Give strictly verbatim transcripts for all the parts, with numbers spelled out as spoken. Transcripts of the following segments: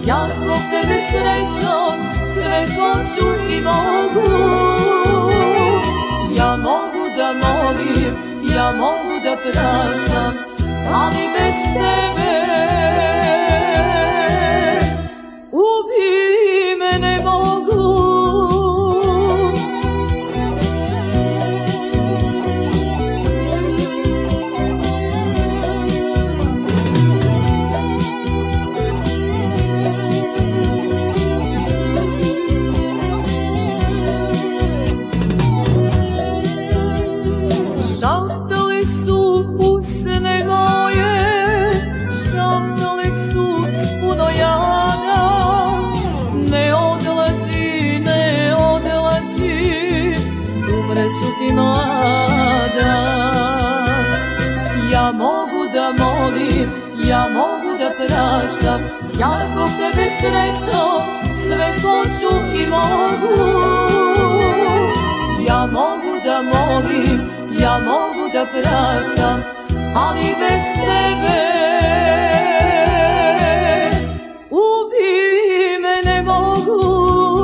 ja zbog tebe srećom sve hoću i mogu. Ja mogu da molim, ja mogu da praštam, ali bez tebe ubij me ne mogu. Šaptale su usne moje, šaptale su s puno jada. Ne odlazi, ne odlazi, umreću ti mlada. Ja mogu da molim, ja mogu da praštam, ja zbog tebe srećom sve hoću i mogu. Ja mogu da molim, ja mogu da praštam, ali bez tebe ubij me ne mogu.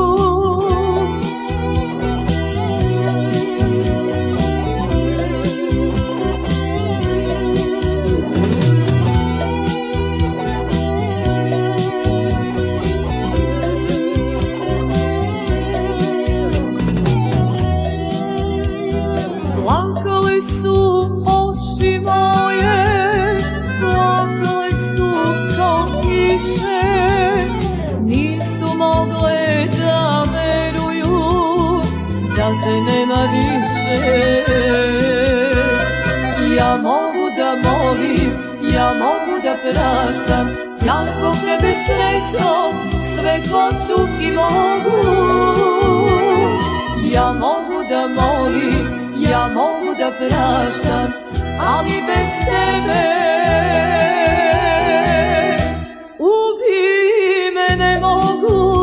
Plakale su oči moje, plakale su kao kiše, nisu mogle da veruju da te nema više. Ja mogu da molim, ja mogu da praštam, ja zbog tebe srećom sve hoću i mogu. Ja mogu da molim, ja mogu da praštam, ali bez tebe ubij me ne mogu.